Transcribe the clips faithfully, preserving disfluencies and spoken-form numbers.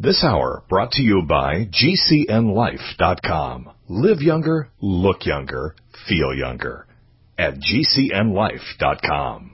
This hour brought to you by G C N life dot com. Live younger, look younger, feel younger at G C N life dot com.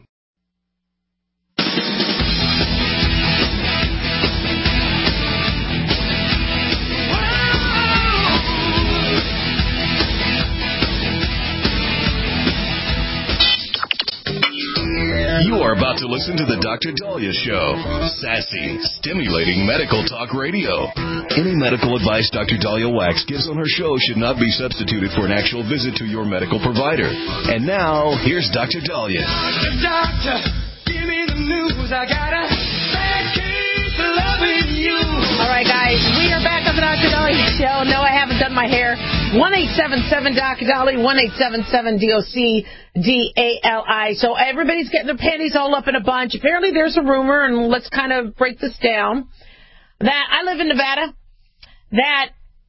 You are about to listen to the Doctor Daliah Show. Sassy, stimulating medical talk radio. Any medical advice Doctor Daliah Wax gives on her show should not be substituted for an actual visit to your medical provider. And now, here's Doctor Daliah. Doctor, give me the news. I got a bad case of loving you. All right, guys, we are back on the Doctor Daliah Show. No, I haven't done my hair. one eight seven seven Doctor Daliah, one eight seven seven D O C D A L I. So everybody's getting their panties all up in a bunch. Apparently there's a rumor, and let's kind of break this down, that I live in Nevada, that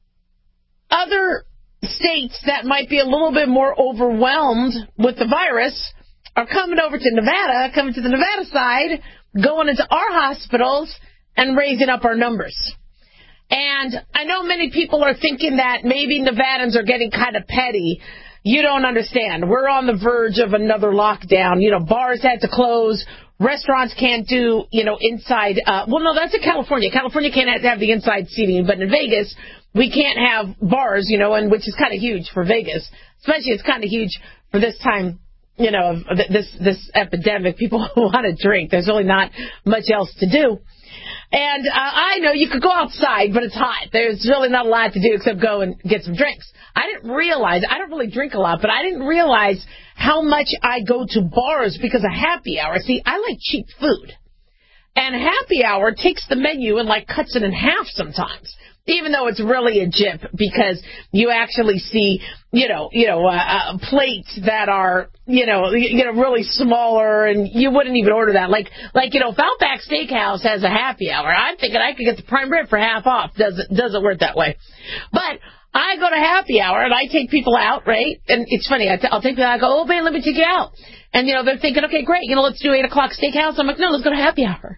other states that might be a little bit more overwhelmed with the virus are coming over to Nevada, coming to the Nevada side, going into our hospitals and raising up our numbers. And I know many people are thinking that maybe Nevadans are getting kind of petty. You don't understand. We're on the verge of another lockdown. You know, bars had to close. Restaurants can't do, you know, inside. Uh, well, no, that's in California. California can't have, have the inside seating. But in Vegas, we can't have bars, you know, and which is kind of huge for Vegas. Especially it's kind of huge for this time, you know, of this, this epidemic. People want to drink. There's really not much else to do. And uh, I know you could go outside, but it's hot. There's really not a lot to do except go and get some drinks. I didn't realize, I don't really drink a lot, but I didn't realize how much I go to bars because of happy hour. See, I like cheap food. And happy hour takes the menu and, like, cuts it in half sometimes. Even though it's really a jip, because you actually see, you know, you know, uh, uh, plates that are, you know, you know, really smaller, and you wouldn't even order that. Like, like you know, if Outback Steakhouse has a happy hour, I'm thinking I could get the prime rib for half off. Doesn't doesn't work that way. But I go to happy hour and I take people out, right? And it's funny. I t- I'll take people out. I go, oh man, let me take you out. And you know, they're thinking, okay, great. You know, let's do eight o'clock Steakhouse. I'm like, no, let's go to happy hour.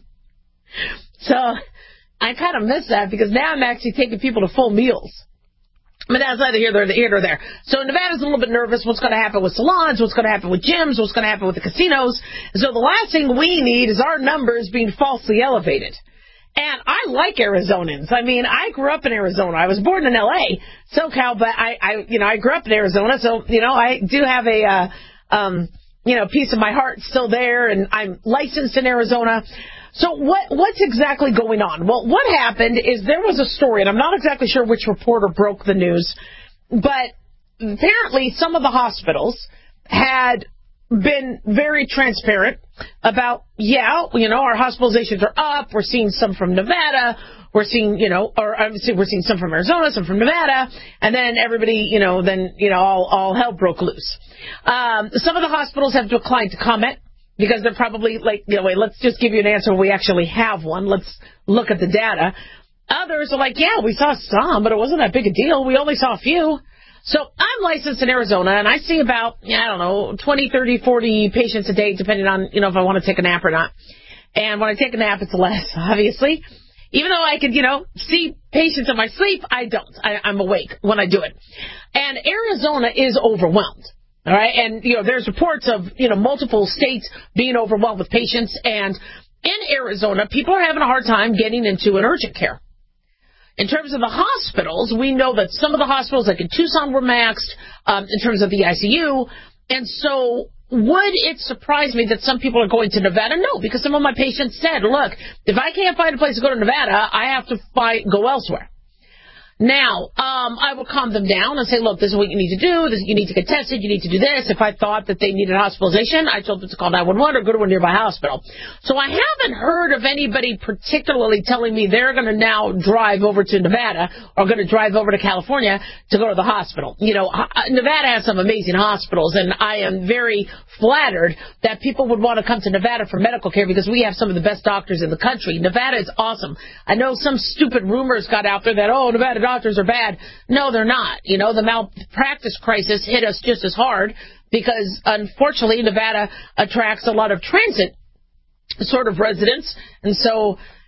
So I kind of miss that because now I'm actually taking people to full meals. But that's neither here nor here nor there. So Nevada's a little bit nervous. What's going to happen with salons? What's going to happen with gyms? What's going to happen with the casinos? So the last thing we need is our numbers being falsely elevated. And I like Arizonans. I mean, I grew up in Arizona. I was born in L A, SoCal, but I, I you know, I grew up in Arizona. So, you know, I do have a, uh, um, you know, piece of my heart still there, and I'm licensed in Arizona. So what what's exactly going on? Well, what happened is there was a story, and I'm not exactly sure which reporter broke the news, but apparently some of the hospitals had been very transparent about, yeah, you know, our hospitalizations are up. We're seeing some from Nevada. We're seeing, you know, or obviously we're seeing some from Arizona, some from Nevada, and then everybody, you know, then, you know, all, all hell broke loose. Um, some of the hospitals have declined to comment, because they're probably like, you know, wait, let's just give you an answer when we actually have one. Let's look at the data. Others are like, yeah, we saw some, but it wasn't that big a deal. We only saw a few. So I'm licensed in Arizona, and I see about, I don't know, twenty, thirty, forty patients a day, depending on, you know, if I want to take a nap or not. And when I take a nap, it's less, obviously. Even though I could, you know, see patients in my sleep, I don't. I, I'm awake when I do it. And Arizona is overwhelmed. All right, and, you know, there's reports of, you know, multiple states being overwhelmed with patients, and in Arizona, people are having a hard time getting into an urgent care. In terms of the hospitals, we know that some of the hospitals, like in Tucson, were maxed um, in terms of the I C U, and so would it surprise me that some people are going to Nevada? No, because some of my patients said, look, if I can't find a place to go to Nevada, I have to find, go elsewhere. Now, um, I will calm them down and say, look, this is what you need to do. This, you need to get tested. You need to do this. If I thought that they needed hospitalization, I told them to call nine one one or go to a nearby hospital. So I haven't heard of anybody particularly telling me they're going to now drive over to Nevada or going to drive over to California to go to the hospital. You know, Nevada has some amazing hospitals, and I am very flattered that people would want to come to Nevada for medical care because we have some of the best doctors in the country. Nevada is awesome. I know some stupid rumors got out there that, oh, Nevada doctors are bad. No, they're not. You know, the malpractice crisis hit us just as hard because, unfortunately, Nevada attracts a lot of transit sort of residents. And so,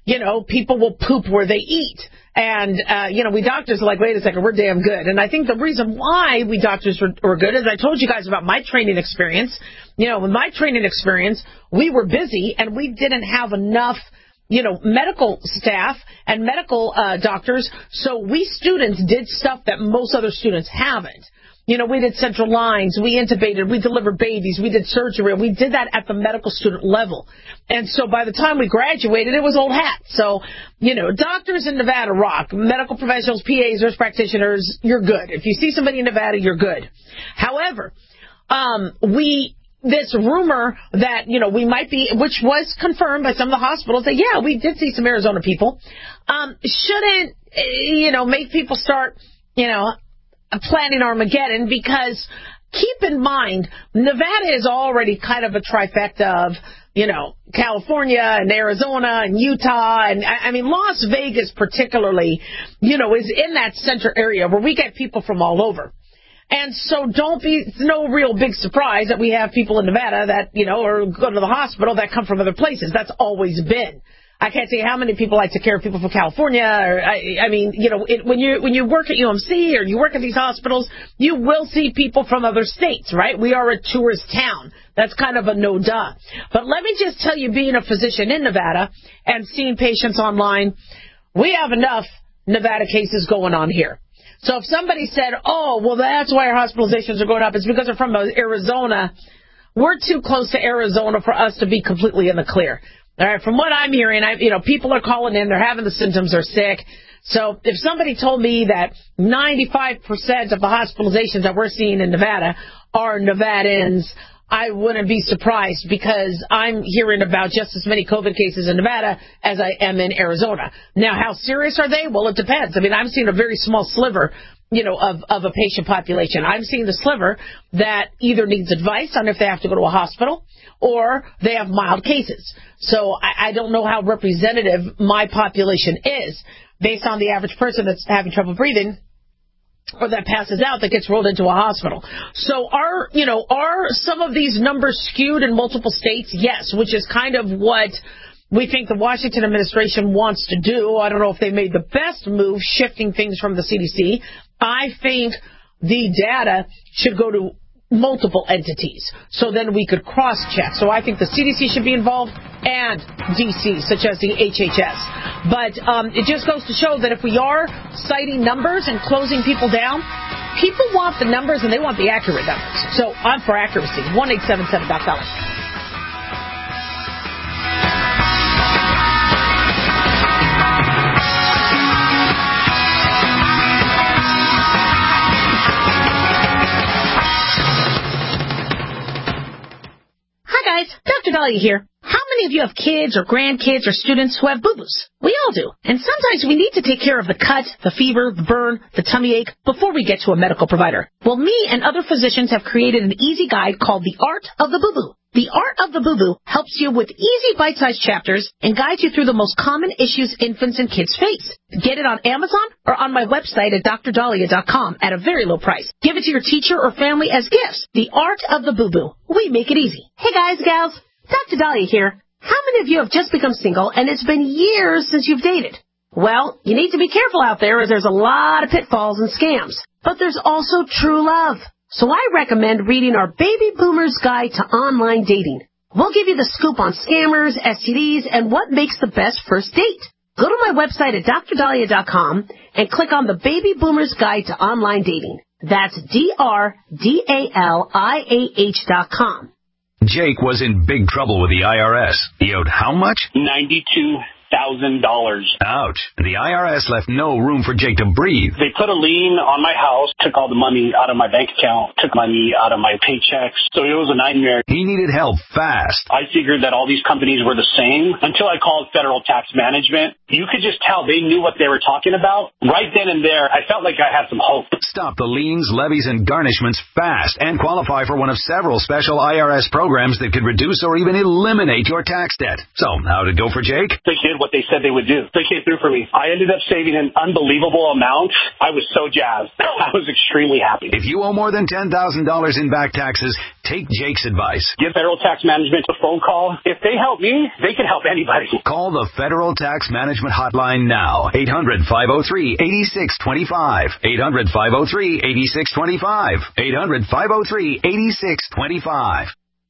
you know, people will poop where they eat. And, uh, you know, we doctors are like, wait a second, we're damn good. And I think the reason why we doctors were, were good is I told you guys about my training experience. You know, with my training experience, we were busy and we didn't have enough, you know, medical staff and medical uh, doctors. So we students did stuff that most other students haven't. You know, we did central lines, we intubated, we delivered babies, we did surgery, and we did that at the medical student level. And so by the time we graduated, it was old hat. So, you know, doctors in Nevada rock, medical professionals, P As, nurse practitioners, you're good. If you see somebody in Nevada, you're good. However, um, we... this rumor that, you know, we might be, which was confirmed by some of the hospitals, that, yeah, we did see some Arizona people, um, shouldn't, you know, make people start, you know, planning Armageddon, because keep in mind, Nevada is already kind of a trifecta of, you know, California and Arizona and Utah. And, I mean, Las Vegas particularly, you know, is in that center area where we get people from all over. And so don't be, it's no real big surprise that we have people in Nevada that, you know, or go to the hospital that come from other places. That's always been. I can't tell you how many people like to care of people from California. Or, I, I mean, you know, it, when you when you work at U M C or you work at these hospitals, you will see people from other states, right? We are a tourist town. That's kind of a no-duh. But let me just tell you, being a physician in Nevada and seeing patients online, we have enough Nevada cases going on here. So if somebody said, oh, well, that's why our hospitalizations are going up, it's because they're from Arizona, we're too close to Arizona for us to be completely in the clear. All right, from what I'm hearing, I, you know, people are calling in, they're having the symptoms, they're sick. So if somebody told me that ninety-five percent of the hospitalizations that we're seeing in Nevada are Nevadans, I wouldn't be surprised, because I'm hearing about just as many COVID cases in Nevada as I am in Arizona. Now, how serious are they? Well, it depends. I mean, I'm seeing a very small sliver, you know, of, of a patient population. I'm seeing the sliver that either needs advice on if they have to go to a hospital or they have mild cases. So I, I don't know how representative my population is based on the average person that's having trouble breathing or that passes out that gets rolled into a hospital. So are, you know, are some of these numbers skewed in multiple states? Yes, which is kind of what we think the Washington administration wants to do. I don't know if they made the best move shifting things from the C D C. I think the data should go to multiple entities, so then we could cross-check. So I think the C D C should be involved and D C, such as the H H S. But um, it just goes to show that if we are citing numbers and closing people down, people want the numbers and they want the accurate numbers. So I'm for accuracy. one eight seven seven Doc Dolly. Guys, Doctor Dahlia here. How many of you have kids or grandkids or students who have boo-boos? We all do. And sometimes we need to take care of the cut, the fever, the burn, the tummy ache before we get to a medical provider. Well, me and other physicians have created an easy guide called The Art of the Boo-Boo. The Art of the Boo-Boo helps you with easy bite-sized chapters and guides you through the most common issues infants and kids face. Get it on Amazon or on my website at d r dahlia dot com at a very low price. Give it to your teacher or family as gifts. The Art of the Boo-Boo. We make it easy. Hey guys, gals, Doctor Dahlia here. How many of you have just become single and it's been years since you've dated? Well, you need to be careful out there, as there's a lot of pitfalls and scams. But there's also true love. So I recommend reading our Baby Boomer's Guide to Online Dating. We'll give you the scoop on scammers, S T Ds, and what makes the best first date. Go to my website at d r dahlia dot com and click on the Baby Boomer's Guide to Online Dating. That's D R D A L I A H dot com. Jake was in big trouble with the I R S. He owed how much? ninety-two thousand dollars. Ouch. The I R S left no room for Jake to breathe. They put a lien on my house, took all the money out of my bank account, took money out of my paychecks. So it was a nightmare. He needed help fast. I figured that all these companies were the same until I called Federal Tax Management. You could just tell they knew what they were talking about. Right then and there, I felt like I had some hope. Stop the liens, levies, and garnishments fast and qualify for one of several special I R S programs that could reduce or even eliminate your tax debt. So, how'd it go for Jake? The kid what they said they would do. They came through for me. I ended up saving an unbelievable amount. I was so jazzed. I was extremely happy. If you owe more than ten thousand dollars in back taxes, take Jake's advice. Give Federal Tax Management a phone call. If they help me, they can help anybody. Call the Federal Tax Management Hotline now. eight hundred, five oh three, eight six two five. eight hundred, five oh three, eight six two five. eight hundred, five oh three, eight six two five.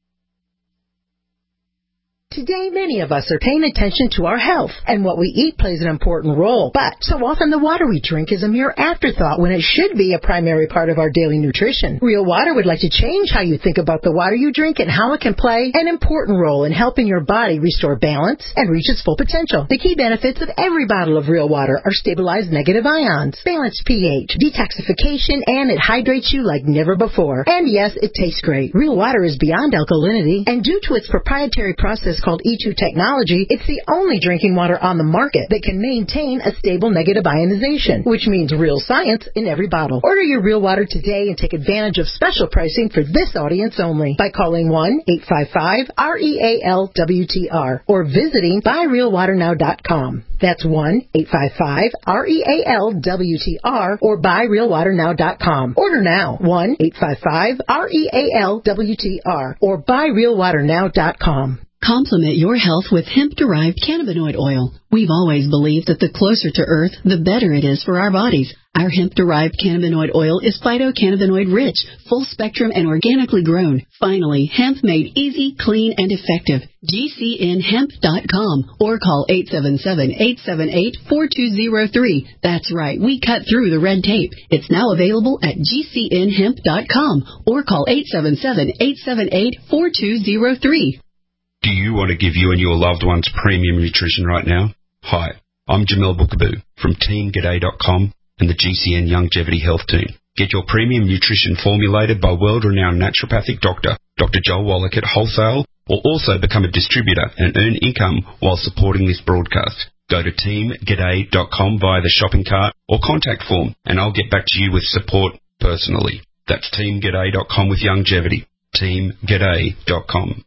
Today, many of us are paying attention to our health, and what we eat plays an important role. But so often the water we drink is a mere afterthought when it should be a primary part of our daily nutrition. Real Water would like to change how you think about the water you drink and how it can play an important role in helping your body restore balance and reach its full potential. The key benefits of every bottle of Real Water are stabilized negative ions, balanced pH, detoxification, and it hydrates you like never before. And yes, it tastes great. Real Water is beyond alkalinity, and due to its proprietary process called E two technology, it's the only drinking water on the market that can maintain a stable negative ionization, which means real science in every bottle. Order your Real Water today and take advantage of special pricing for this audience only by calling one eight five five R E A L W T R or visiting buy real water now dot com. That's one eight five five R E A L W T R or buy real water now dot com. Order now, one eight five five R E A L W T R or buy real water now dot com. Complement your health with hemp-derived cannabinoid oil. We've always believed that the closer to Earth, the better it is for our bodies. Our hemp-derived cannabinoid oil is phytocannabinoid rich, full spectrum, and organically grown. Finally, hemp made easy, clean, and effective. G C N hemp dot com or call eight seven seven, eight seven eight, four two zero three. That's right, we cut through the red tape. It's now available at G C N hemp dot com or call eight seven seven, eight seven eight, four two zero three. Do you want to give you and your loved ones premium nutrition right now? Hi, I'm Jamel Bookaboo from team g'day dot com and the G C N Longevity Health Team. Get your premium nutrition formulated by world-renowned naturopathic doctor, Doctor Joel Wallach at wholesale, or also become a distributor and earn income while supporting this broadcast. Go to team g'day dot com via the shopping cart or contact form, and I'll get back to you with support personally. That's team g'day dot com with longevity. team g'day dot com.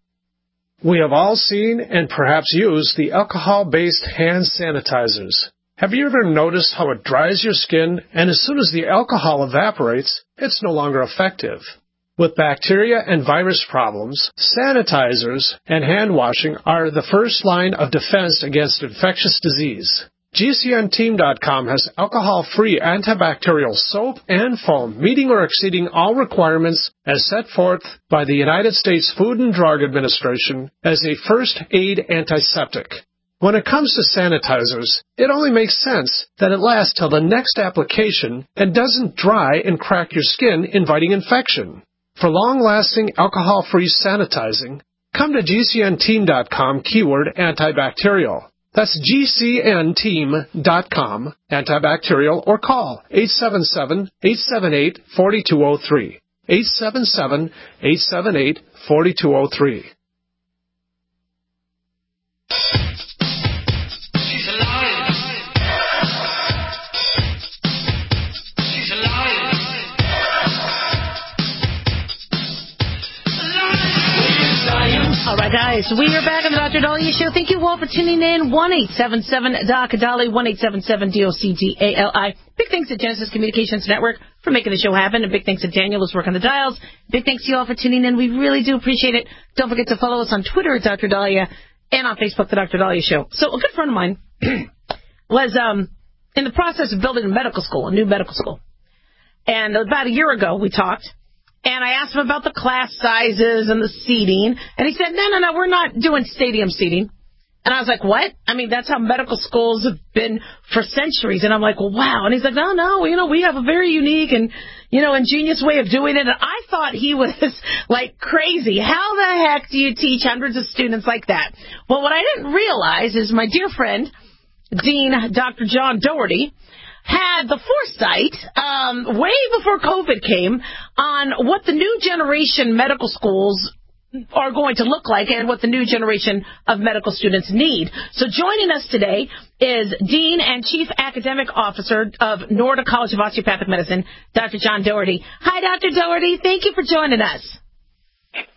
We have all seen and perhaps used the alcohol-based hand sanitizers. Have you ever noticed how it dries your skin, and as soon as the alcohol evaporates, it's no longer effective? With bacteria and virus problems, sanitizers and hand washing are the first line of defense against infectious disease. G C N team dot com has alcohol-free antibacterial soap and foam, meeting or exceeding all requirements as set forth by the United States Food and Drug Administration as a first aid antiseptic. When it comes to sanitizers, it only makes sense that it lasts till the next application and doesn't dry and crack your skin, inviting infection. For long-lasting alcohol-free sanitizing, come to G C N team dot com keyword antibacterial. That's G C N team dot com, antibacterial, or call eight seven seven, eight seven eight, four two zero three. eight seven seven, eight seven eight, four two zero three. All right, guys, we are back on the Doctor Dahlia Show. Thank you all for tuning in. one eight seven seven D O C D A L I, one eight seven seven D O C D A L I. Big thanks to Genesis Communications Network for making the show happen, and big thanks to Daniel who's working the dials. Big thanks to you all for tuning in. We really do appreciate it. Don't forget to follow us on Twitter at Doctor Dahlia and on Facebook, The Doctor Dahlia Show. So a good friend of mine was um, in the process of building a medical school, a new medical school. And about a year ago, we talked. And I asked him about the class sizes and the seating. And he said, no, no, no, we're not doing stadium seating. And I was like, what? I mean, that's how medical schools have been for centuries. And I'm like, well, wow. And he's like, no, no, you know, we have a very unique and, you know, ingenious way of doing it. And I thought he was, like, crazy. How the heck do you teach hundreds of students like that? Well, what I didn't realize is my dear friend, Dean Doctor John Doherty, had the foresight, um, way before COVID came, on what the new generation medical schools are going to look like and what the new generation of medical students need. So joining us today is Dean and Chief Academic Officer of Norda College of Osteopathic Medicine, Doctor John Doherty. Hi, Doctor Doherty. Thank you for joining us.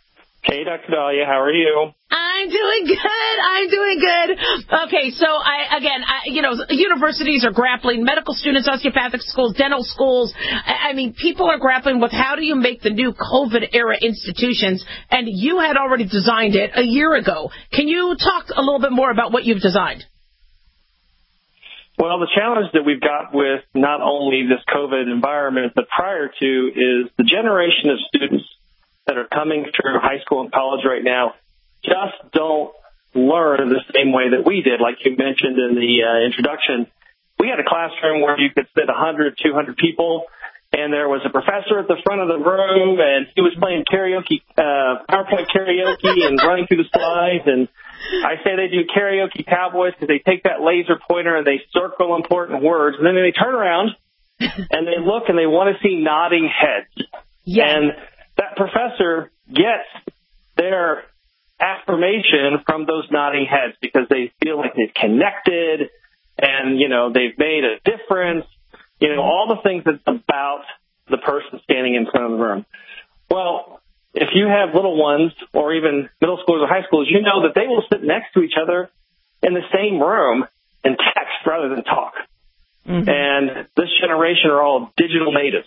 Hey, Doctor Dahlia, how are you? I'm doing good. I'm doing good. Okay, so I again, I, you know, universities are grappling, medical students, osteopathic schools, dental schools. I, I mean, people are grappling with how do you make the new COVID-era institutions, and you had already designed it a year ago. Can you talk a little bit more about what you've designed? Well, the challenge that we've got with not only this COVID environment, but prior to, is the generation of students that are coming through high school and college right now just don't learn the same way that we did. Like you mentioned in the uh, introduction, we had a classroom where you could sit one hundred, two hundred people, and there was a professor at the front of the room, and he was playing karaoke, uh, PowerPoint karaoke and running through the slides. And I say they do karaoke cowboys because they take that laser pointer and they circle important words, and then they turn around and they look and they want to see nodding heads. Yeah. And that professor gets their affirmation from those nodding heads because they feel like they've connected and, you know, they've made a difference, you know, all the things that's about the person standing in front of the room. Well, if you have little ones or even middle schoolers or high schoolers, you know that they will sit next to each other in the same room and text rather than talk. Mm-hmm. And this generation are all digital natives.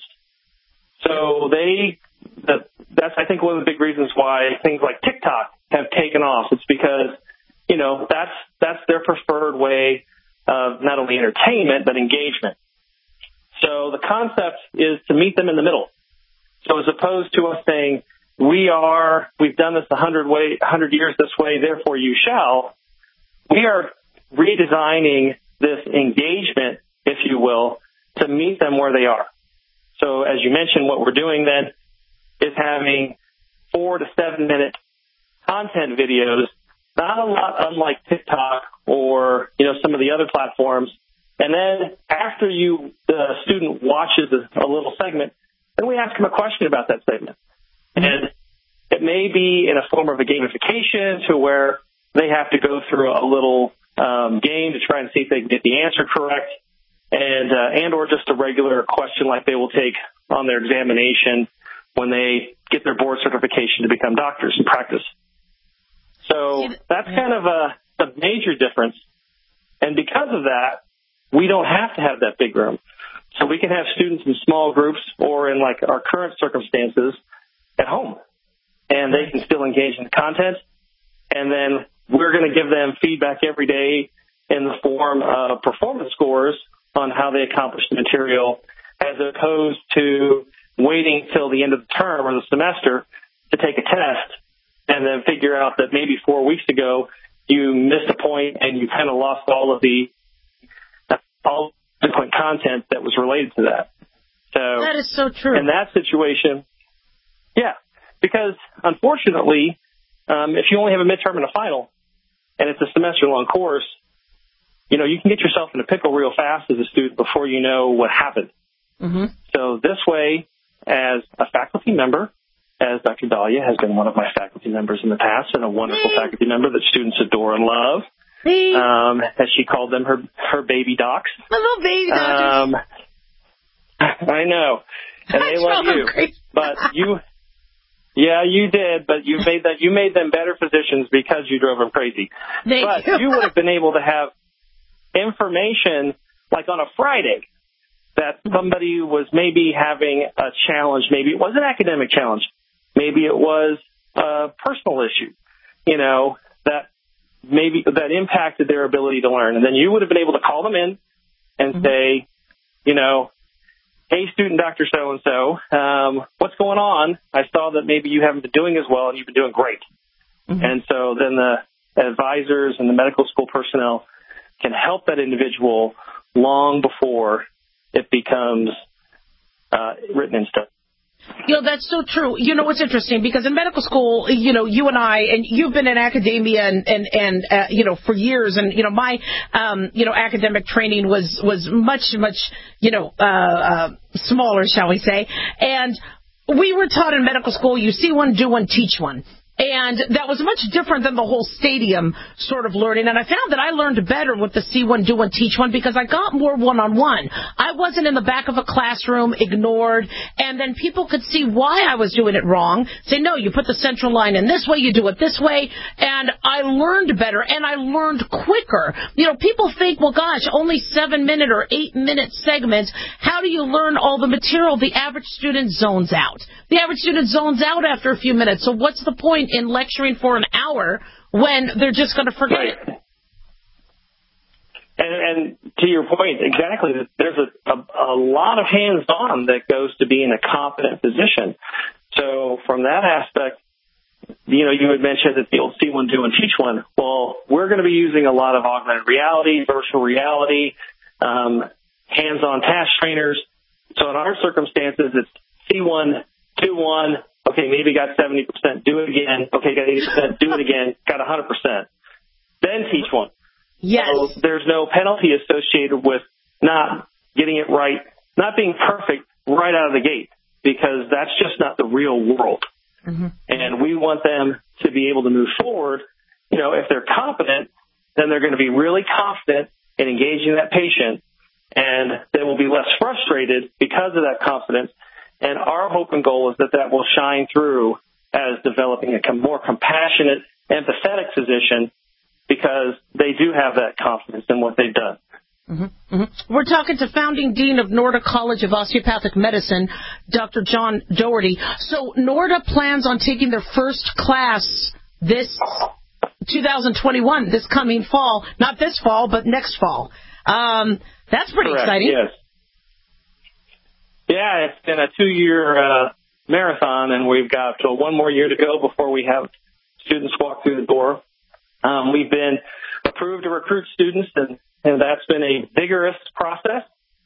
So they... That, that's, I think, one of the big reasons why things like TikTok have taken off. It's because, you know, that's that's their preferred way of not only entertainment, but engagement. So the concept is to meet them in the middle. So as opposed to us saying, we are, we've done this a hundred way, a hundred years this way, therefore you shall, we are redesigning this engagement, if you will, to meet them where they are. So as you mentioned, what we're doing then is having four to seven minute content videos, not a lot unlike TikTok or, you know, some of the other platforms. And then after you, the student watches a, a little segment, then we ask them a question about that segment. And it may be in a form of a gamification to where they have to go through a little um, game to try and see if they can get the answer correct, and uh, and or just a regular question like they will take on their examination when they get their board certification to become doctors in practice. So that's kind of a, a major difference. And because of that, we don't have to have that big room. So we can have students in small groups or in like our current circumstances at home, and they can still engage in the content. And then we're going to give them feedback every day in the form of performance scores on how they accomplish the material, as opposed to waiting till the end of the term or the semester to take a test and then figure out that maybe four weeks ago you missed a point and you kind of lost all of the all the content that was related to that. So that is so true. In that situation, yeah, because unfortunately, um, if you only have a midterm and a final and it's a semester-long course, you know, you can get yourself in a pickle real fast as a student before you know what happened. Mm-hmm. So this way, as a faculty member, as Doctor Dahlia has been one of my faculty members in the past and a wonderful hey. faculty member that students adore and love, hey. um, as she called them, her her baby docs. My little baby doctors. Um, I know, and they love you. But you, yeah, you did. But you made that you made them better physicians because you drove them crazy. Thank but you. you would have been able to have information like on a Friday that somebody was maybe having a challenge. Maybe it was an academic challenge. Maybe it was a personal issue, you know, that maybe that impacted their ability to learn. And then you would have been able to call them in and mm-hmm. say, you know, hey, student Doctor So-and-so, um, what's going on? I saw that maybe you haven't been doing as well and you've been doing great. Mm-hmm. And so then the advisors and the medical school personnel can help that individual long before it becomes uh, written in stone. You know, that's so true. You know, what's interesting, because in medical school, you know, you and I, and you've been in academia and, and, and uh, you know, for years. And, you know, my, um, you know, academic training was, was much, much, you know, uh, uh, smaller, shall we say. And we were taught in medical school, you see one, do one, teach one. And that was much different than the whole stadium sort of learning. And I found that I learned better with the see one, do one, teach one, because I got more one-on-one. I wasn't in the back of a classroom, ignored, and then people could see why I was doing it wrong. Say, no, you put the central line in this way, you do it this way, and I learned better, and I learned quicker. You know, people think, well, gosh, only seven-minute or eight-minute segments. How do you learn all the material? The average student zones out. The average student zones out after a few minutes. So what's the point in lecturing for an hour when they're just going to forget right. it? And, and to your point, exactly, there's a, a, a lot of hands-on that goes to being a competent physician. So from that aspect, you know, you had mentioned that the old see one, do one, teach one. Well, we're going to be using a lot of augmented reality, virtual reality, um, hands-on task trainers. So in our circumstances, it's see one, do one. Okay, maybe got seventy percent, do it again. Okay, got eighty percent, do it again. Got one hundred percent. Then teach one. Yes. So there's no penalty associated with not getting it right, not being perfect right out of the gate, because that's just not the real world. Mm-hmm. And we want them to be able to move forward. You know, if they're competent, then they're going to be really confident in engaging that patient, and they will be less frustrated because of that confidence. And our hope and goal is that that will shine through as developing a more compassionate, empathetic physician, because they do have that confidence in what they've done. Mm-hmm. Mm-hmm. We're talking to founding dean of NORDA College of Osteopathic Medicine, Doctor John Doherty. So NORDA plans on taking their first class this two thousand twenty-one, this coming fall. Not this fall, but next fall. Um, that's pretty Correct, exciting. Yes. Yeah, it's been a two-year uh, marathon, and we've got uh, one more year to go before we have students walk through the door. Um, we've been approved to recruit students, and, and that's been a vigorous process.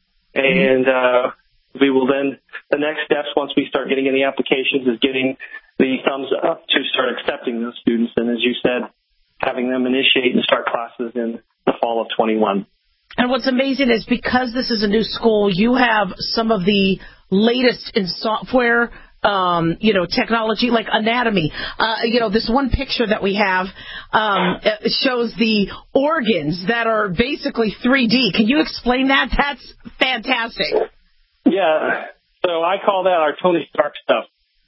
And uh, we will then, the next steps once we start getting any applications is getting the thumbs up to start accepting those students. And as you said, having them initiate and start classes in the fall of twenty-one. And what's amazing is because this is a new school, you have some of the latest in software, um, you know, technology, like anatomy. Uh, you know, this one picture that we have um, shows the organs that are basically three D. Can you explain that? That's fantastic. Yeah. So I call that our Tony Stark stuff.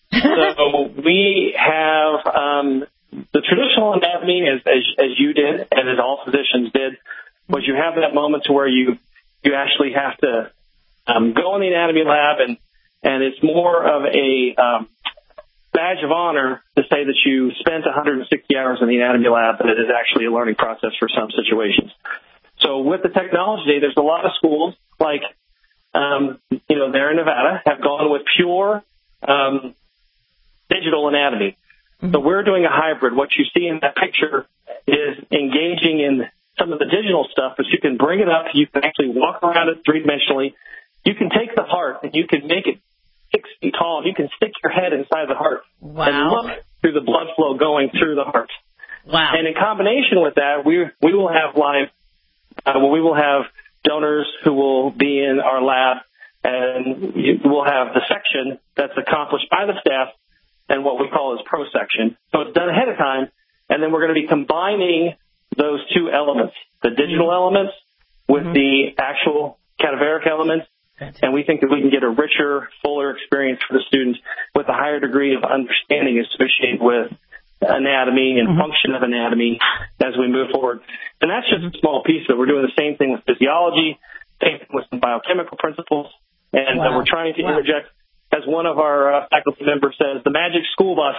So we have um, the traditional anatomy, as, as, as you did and as all physicians did, was you have that moment to where you, you actually have to um, go in the anatomy lab, and, and it's more of a um, badge of honor to say that you spent one hundred sixty hours in the anatomy lab, but it is actually a learning process for some situations. So with the technology, there's a lot of schools like, um, you know, there in Nevada have gone with pure um, digital anatomy. Mm-hmm. So we're doing a hybrid. What you see in that picture is engaging in some of the digital stuff, but you can bring it up. You can actually walk around it three-dimensionally. You can take the heart and you can make it six feet tall. You can stick your head inside the heart wow. and look through the blood flow going through the heart. Wow. And in combination with that, we we will have live, uh, well, we will have donors who will be in our lab, and we'll have the section that's accomplished by the staff and what we call as pro section. So it's done ahead of time, and then we're going to be combining those two elements, the digital elements with mm-hmm. the actual cadaveric elements. Fantastic. And we think that we can get a richer, fuller experience for the students with a higher degree of understanding associated with anatomy and mm-hmm. function of anatomy as we move forward. And that's just a small piece of it. We're doing the same thing with physiology, same thing with some biochemical principles, and wow. uh, we're trying to wow. interject, as one of our uh, faculty members says, the magic school bus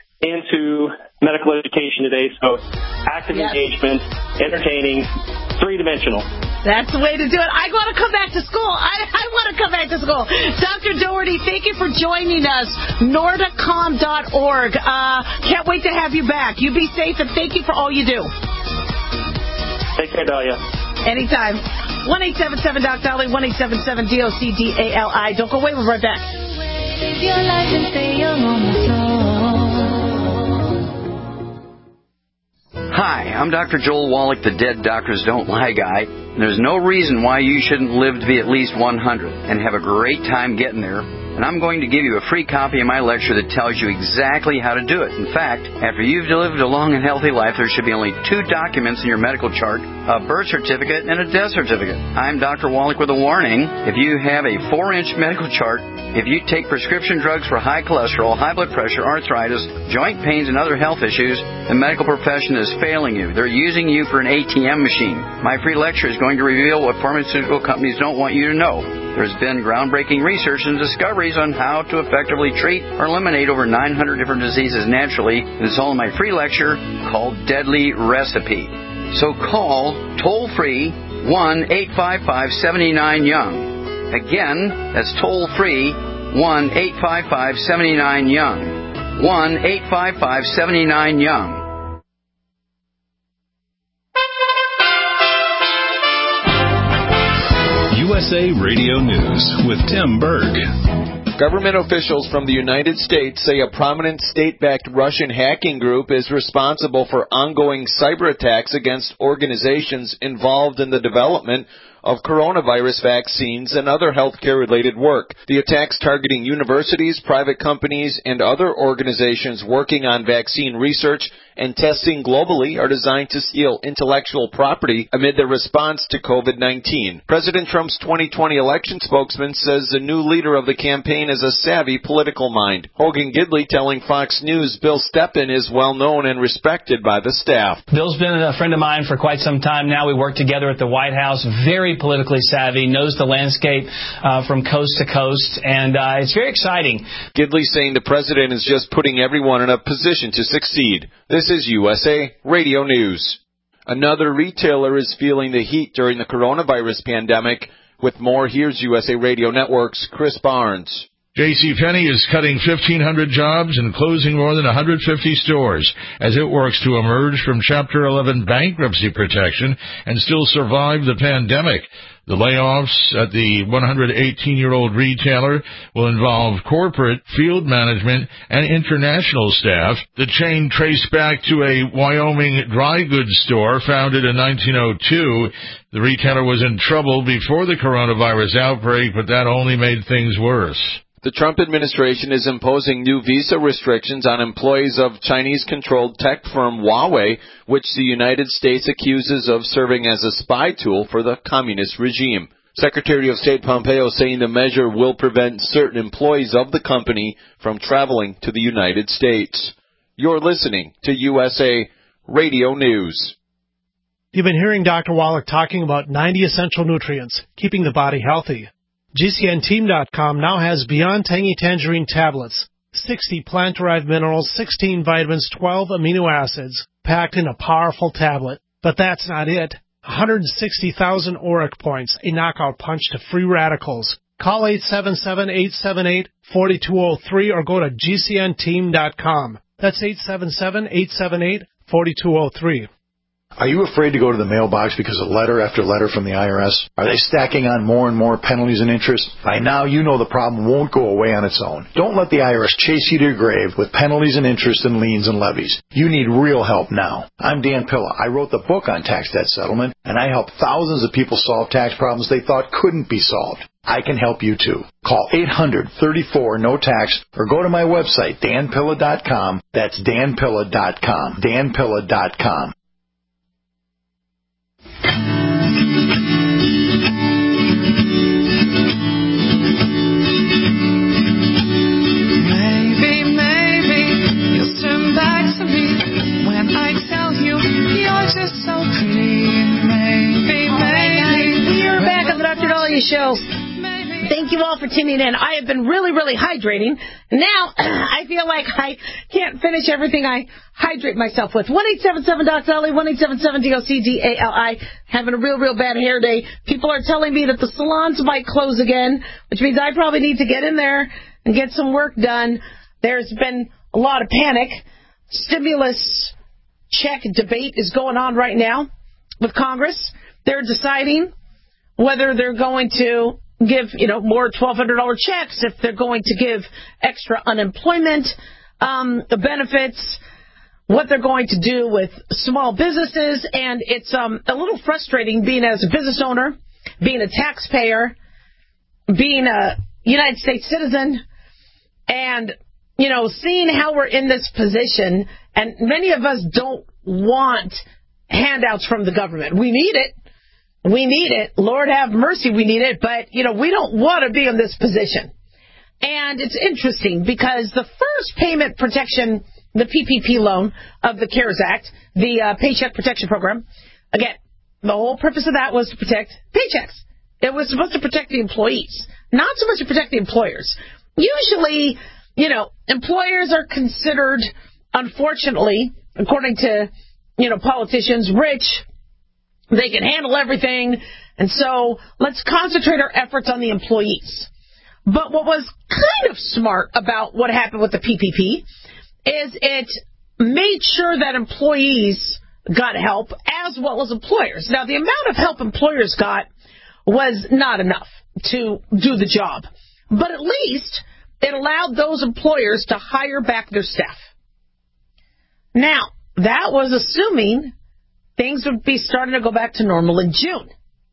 into medical education today. So active yes. engagement, entertaining, three-dimensional. That's the way to do it. I want to come back to school. I, I want to come back to school. Doctor Doherty, thank you for joining us. Nordacom dot org. Uh, can't wait to have you back. You be safe, and thank you for all you do. Take care, Dahlia. Anytime. one eight seven seven Doc Dolly, one eight seven seven D O C D A L I. Don't go away. We'll be right back. Live your life and stay young on the floor. Hi, I'm Doctor Joel Wallach, the Dead Doctors Don't Lie guy. There's no reason why you shouldn't live to be at least one hundred and have a great time getting there. and I'm going to give you a free copy of my lecture that tells you exactly how to do it. In fact, after you've lived a long and healthy life, there should be only two documents in your medical chart, a birth certificate and a death certificate. I'm Doctor Wallach with a warning. If you have a four-inch medical chart, if you take prescription drugs for high cholesterol, high blood pressure, arthritis, joint pains, and other health issues, the medical profession is failing you. They're using you for an A T M machine. My free lecture is going to reveal what pharmaceutical companies don't want you to know. There's been groundbreaking research and discoveries on how to effectively treat or eliminate over nine hundred different diseases naturally. It's all in my free lecture called Deadly Recipe. So call toll-free one eight five five, seven nine, young. Again, that's toll-free one eight five five, seven nine, young. one eight five five, seven nine, young. U S A Radio News with Tim Berg. Government officials from the United States say a prominent state-backed Russian hacking group is responsible for ongoing cyber attacks against organizations involved in the development of coronavirus vaccines and other healthcare-related work. The attacks targeting universities, private companies, and other organizations working on vaccine research and testing globally are designed to steal intellectual property amid the response to COVID nineteen. President Trump's twenty twenty election spokesman says the new leader of the campaign is a savvy political mind. Hogan Gidley telling Fox News Bill Steppen is well known and respected by the staff. Bill's been a friend of mine for quite some time now. We work together at the White House. Very politically savvy, knows the landscape uh, from coast to coast, and uh, it's very exciting. Gidley saying the president is just putting everyone in a position to succeed. This is U S A Radio News. Another retailer is feeling the heat during the coronavirus pandemic. With more, here's U S A Radio Network's Chris Barnes. JCPenney is cutting fifteen hundred jobs and closing more than one hundred fifty stores as it works to emerge from Chapter eleven bankruptcy protection and still survive the pandemic. The layoffs at the one hundred eighteen-year-old retailer will involve corporate, field management, and international staff. The chain traced back to a Wyoming dry goods store founded in nineteen oh two. The retailer was in trouble before the coronavirus outbreak, but that only made things worse. The Trump administration is imposing new visa restrictions on employees of Chinese-controlled tech firm Huawei, which the United States accuses of serving as a spy tool for the communist regime. Secretary of State Pompeo saying the measure will prevent certain employees of the company from traveling to the United States. You're listening to U S A Radio News. You've been hearing Doctor Wallach talking about ninety essential nutrients, keeping the body healthy. G C N team dot com now has Beyond Tangy Tangerine tablets, sixty plant-derived minerals, sixteen vitamins, twelve amino acids, packed in a powerful tablet. But that's not it. one hundred sixty thousand auric points, a knockout punch to free radicals. Call eight seven seven, eight seven eight, four two zero three or go to G C N team dot com. That's eight seven seven, eight seven eight, four two zero three. Are you afraid to go to the mailbox because of letter after letter from the I R S? Are they stacking on more and more penalties and interest? By now, you know the problem won't go away on its own. Don't let the I R S chase you to your grave with penalties and interest and liens and levies. You need real help now. I'm Dan Pilla. I wrote the book on tax debt settlement, and I help thousands of people solve tax problems they thought couldn't be solved. I can help you too. Call eight hundred, thirty-four, no tax or go to my website, dan pilla dot com. That's dan pilla dot com. dan pilla dot com. Maybe, maybe you'll turn back to me when I tell you you're just so pretty. Maybe, maybe. You're back on the Doctor Dahlia Show. Thank you all for tuning in. I have been really, really hydrating. Now, I feel like I can't finish everything I hydrate myself with. one eight seven seven Doc Dahlia, one eight seven seven D O C D A L I. Having a real, real bad hair day. People are telling me that the salons might close again, which means I probably need to get in there and get some work done. There's been a lot of panic. Stimulus check debate is going on right now with Congress. They're deciding whether they're going to give, you know, more twelve hundred dollars checks, if they're going to give extra unemployment um, benefits, what they're going to do with small businesses. And it's um, a little frustrating being as a business owner, being a taxpayer, being a United States citizen, And, you know, seeing how we're in this position, and many of us don't want handouts from the government. We need it. We need it. Lord have mercy, we need it. But, you know, we don't want to be in this position. And it's interesting because the first payment protection, the P P P loan of the CARES Act, the uh, Paycheck Protection Program, again, the whole purpose of that was to protect paychecks. It was supposed to protect the employees, not so much to protect the employers. Usually, you know, employers are considered, unfortunately, according to, you know, politicians, rich. They can handle everything. And so let's concentrate our efforts on the employees. But what was kind of smart about what happened with the P P P is it made sure that employees got help as well as employers. Now, the amount of help employers got was not enough to do the job. But at least it allowed those employers to hire back their staff. Now, that was assuming things would be starting to go back to normal in June.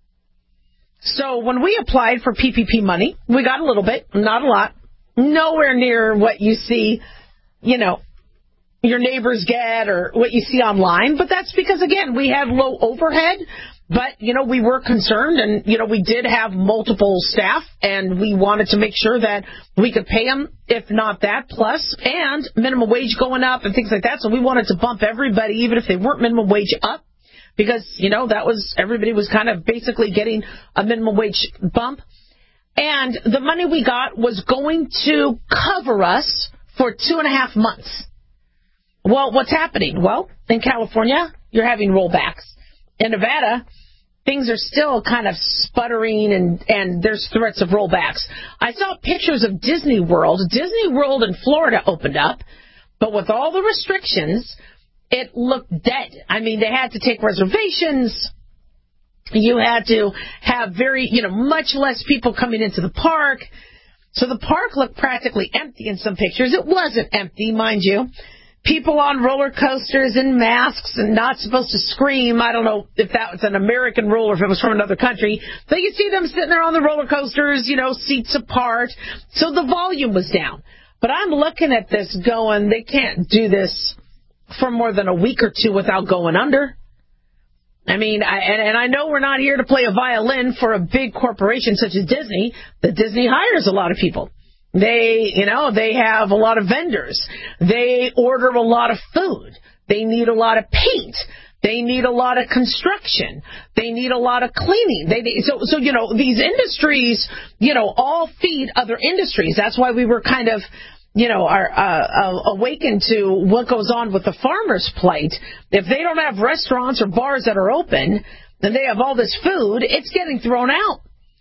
So when we applied for P P P money, we got a little bit, not a lot, nowhere near what you see, you know, your neighbors get or what you see online. But that's because, again, we had low overhead. But, you know, we were concerned and, you know, we did have multiple staff and we wanted to make sure that we could pay them, if not that, plus, and minimum wage going up and things like that. So we wanted to bump everybody, even if they weren't minimum wage, up. Because, you know, that was, everybody was kind of basically getting a minimum wage bump. And the money we got was going to cover us for two and a half months. Well, what's happening? Well, in California, you're having rollbacks. In Nevada, things are still kind of sputtering and, and there's threats of rollbacks. I saw pictures of Disney World. Disney World in Florida opened up, but with all the restrictions, it looked dead. I mean, they had to take reservations. You had to have very, you know, much less people coming into the park. So the park looked practically empty in some pictures. It wasn't empty, mind you. People on roller coasters in masks and not supposed to scream. I don't know if that was an American rule or if it was from another country. But you see them sitting there on the roller coasters, you know, seats apart. So the volume was down. But I'm looking at this going, they can't do this for more than a week or two without going under. I mean, I, and, and I know we're not here to play a violin for a big corporation such as Disney. The Disney hires a lot of people. They, you know, they have a lot of vendors. They order a lot of food. They need a lot of paint. They need a lot of construction. They need a lot of cleaning. They, so, so, you know, these industries, you know, all feed other industries. That's why we were kind of, you know, are uh, awakened to what goes on with the farmer's plight. If they don't have restaurants or bars that are open, and they have all this food, it's getting thrown out.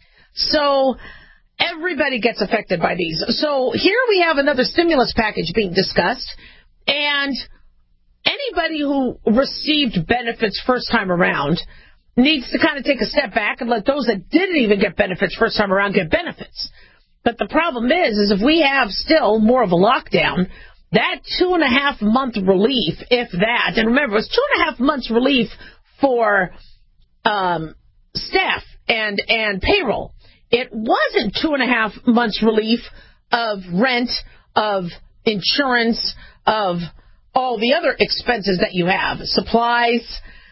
So everybody gets affected by these. So here we have another stimulus package being discussed, and anybody who received benefits first time around needs to kind of take a step back and let those that didn't even get benefits first time around get benefits. But the problem is, is if we have still more of a lockdown, that two and a half month relief, if that, and remember, it was two and a half months relief for um, staff and, and payroll. It wasn't two and a half months relief of rent, of insurance, of all the other expenses that you have, supplies.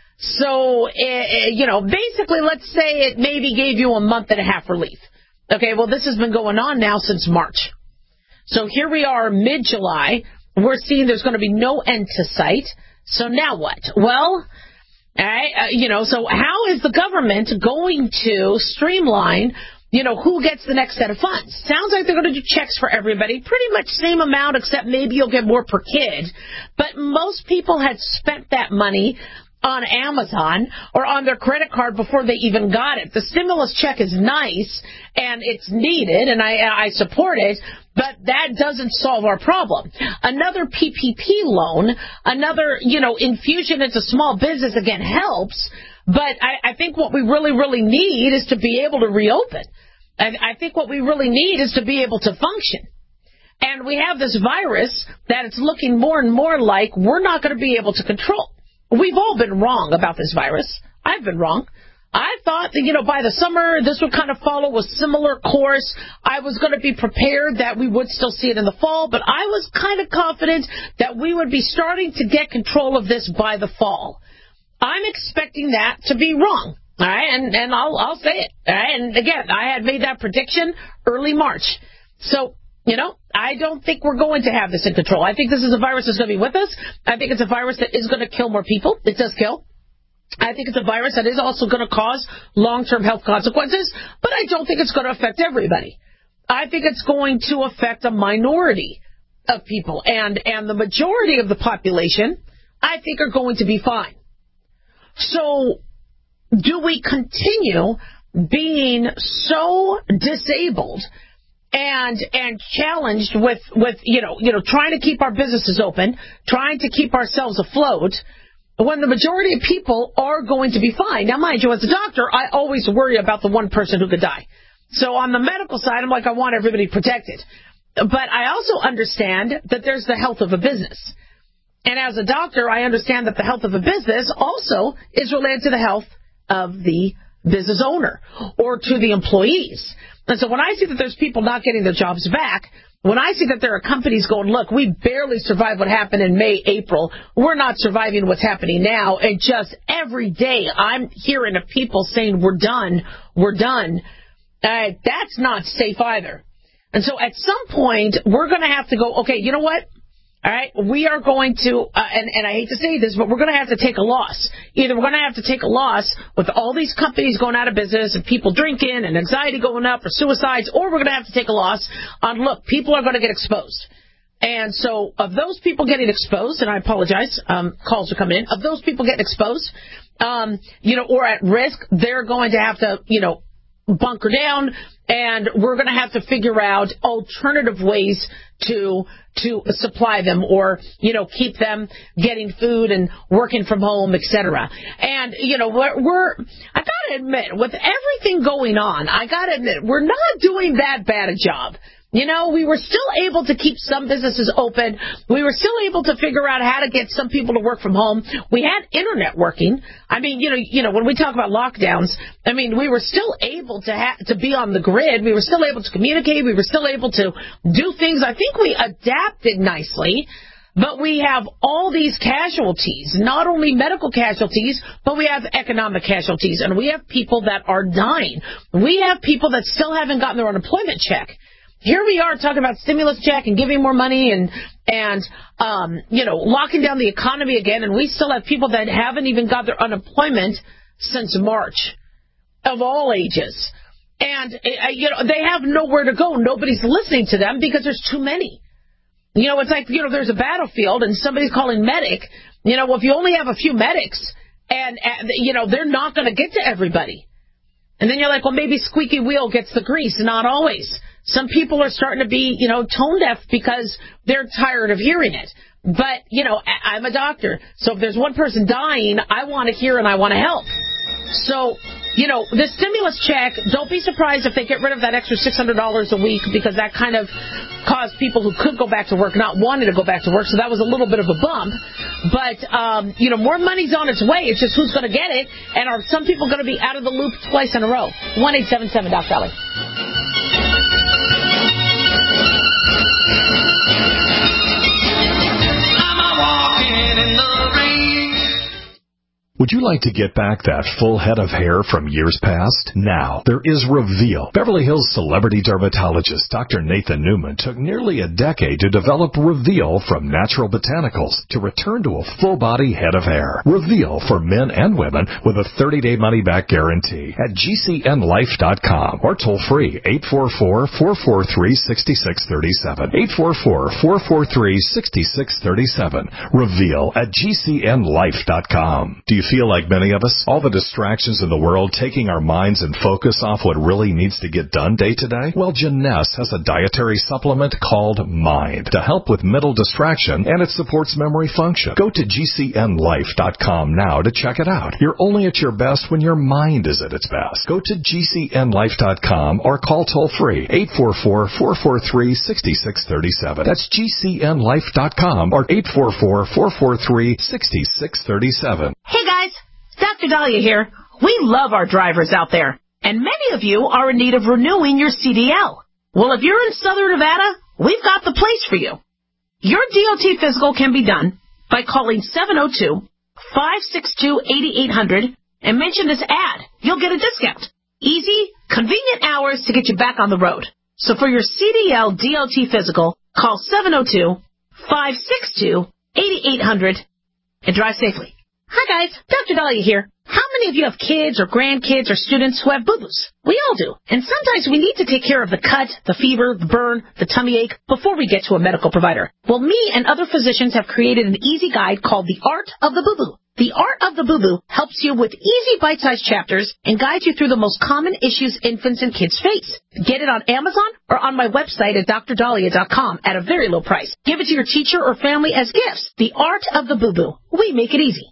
So, it, you know, basically, let's say it maybe gave you a month and a half relief. Okay, well, this has been going on now since March. So here we are, mid-July. We're seeing there's going to be no end to sight. So now what? Well, I, uh, you know, so how is the government going to streamline, you know, who gets the next set of funds? Sounds like they're going to do checks for everybody, pretty much same amount, except maybe you'll get more per kid. But most people had spent that money on Amazon or on their credit card before they even got it. The stimulus check is nice and it's needed, and I, I support it, but that doesn't solve our problem. Another P P P loan, another, you know, infusion into small business, again, helps, but I, I think what we really, really need is to be able to reopen. I, I think what we really need is to be able to function. And we have this virus that it's looking more and more like we're not going to be able to control. We've all been wrong about this virus. I've been wrong. I thought that, you know, by the summer, this would kind of follow a similar course. I was going to be prepared that we would still see it in the fall, but I was kind of confident that we would be starting to get control of this by the fall. I'm expecting that to be wrong. All right, and, and I'll, I'll say it. All right, and again, I had made that prediction early March. So, you know, I don't think we're going to have this in control. I think this is a virus that's going to be with us. I think it's a virus that is going to kill more people. It does kill. I think it's a virus that is also going to cause long-term health consequences, but I don't think it's going to affect everybody. I think it's going to affect a minority of people, and, and the majority of the population, I think, are going to be fine. So, do we continue being so disabled and and challenged with, with you know you know trying to keep our businesses open, trying to keep ourselves afloat, when the majority of people are going to be fine? Now, mind you, as a doctor, I always worry about the one person who could die. So on the medical side, I'm like, I want everybody protected. But I also understand that there's the health of a business. And as a doctor, I understand that the health of a business also is related to the health of the business owner or to the employees. And so when I see that there's people not getting their jobs back, when I see that there are companies going, look, we barely survived what happened in May, April, we're not surviving what's happening now, and just every day I'm hearing of people saying we're done, we're done, uh, that's not safe either. And so at some point, we're going to have to go, okay, you know what? All right, we are going to, uh, and, and I hate to say this, but we're going to have to take a loss. Either we're going to have to take a loss with all these companies going out of business and people drinking and anxiety going up or suicides, or we're going to have to take a loss on, look, people are going to get exposed. And so of those people getting exposed, and I apologize, um, calls are coming in, of those people getting exposed, um, you know, or at risk, they're going to have to, you know, bunker down, and we're going to have to figure out alternative ways to to supply them, or, you know, keep them getting food and working from home, et cetera. And, you know, we're, we're I got to admit, with everything going on, I got to admit, we're not doing that bad a job. You know, we were still able to keep some businesses open. We were still able to figure out how to get some people to work from home. We had internet working. I mean, you know, you know, when we talk about lockdowns, I mean, we were still able to ha- to be on the grid. We were still able to communicate. We were still able to do things. I think we adapted nicely. But we have all these casualties, not only medical casualties, but we have economic casualties. And we have people that are dying. We have people that still haven't gotten their unemployment check. Here we are talking about stimulus check and giving more money and, and um, you know, locking down the economy again, and we still have people that haven't even got their unemployment since March, of all ages. And, uh, you know, they have nowhere to go. Nobody's listening to them because there's too many. You know, it's like, you know, there's a battlefield and somebody's calling medic. You know, well, if you only have a few medics and, uh, you know, they're not going to get to everybody. And then you're like, well, maybe squeaky wheel gets the grease. Not always. Some people are starting to be, you know, tone deaf because they're tired of hearing it. But, you know, I'm a doctor. So if there's one person dying, I want to hear and I want to help. So, you know, the stimulus check, don't be surprised if they get rid of that extra six hundred dollars a week, because that kind of caused people who could go back to work not wanting to go back to work. So that was a little bit of a bump. But, um, you know, more money's on its way. It's just who's going to get it. And are some people going to be out of the loop twice in a row? one eight seven seven Doc Dolly. Would you like to get back that full head of hair from years past? Now, there is Reveal. Beverly Hills celebrity dermatologist Doctor Nathan Newman took nearly a decade to develop Reveal from natural botanicals to return to a full-body head of hair. Reveal for men and women with a thirty-day money-back guarantee at G C N life dot com or toll-free eight four four, four four three, six six three seven. eight four four, four four three, six six three seven. Reveal at G C N life dot com. Do you feel like many of us? All the distractions in the world taking our minds and focus off what really needs to get done day to day? Well, Janess has a dietary supplement called Mind to help with mental distraction, and it supports memory function. Go to G C N life dot com now to check it out. You're only at your best when your mind is at its best. Go to G C N life dot com or call toll-free eight four four, four four three, six six three seven. That's G C N life dot com or eight four four, four four three, six six three seven. Hey guys, Doctor Dahlia here. We love our drivers out there, and many of you are in need of renewing your C D L. Well, if you're in Southern Nevada, we've got the place for you. Your D O T physical can be done by calling seven oh two, five six two, eight eight hundred and mention this ad. You'll get a discount. Easy, convenient hours to get you back on the road. So for your C D L D O T physical, call seven oh two, five six two, eight eight hundred and drive safely. Hi guys, Doctor Dahlia here. How many of you have kids or grandkids or students who have boo-boos? We all do. And sometimes we need to take care of the cut, the fever, the burn, the tummy ache before we get to a medical provider. Well, me and other physicians have created an easy guide called The Art of the Boo-Boo. The Art of the Boo-Boo helps you with easy bite-sized chapters and guides you through the most common issues infants and kids face. Get it on Amazon or on my website at dr dahlia dot com at a very low price. Give it to your teacher or family as gifts. The Art of the Boo-Boo. We make it easy.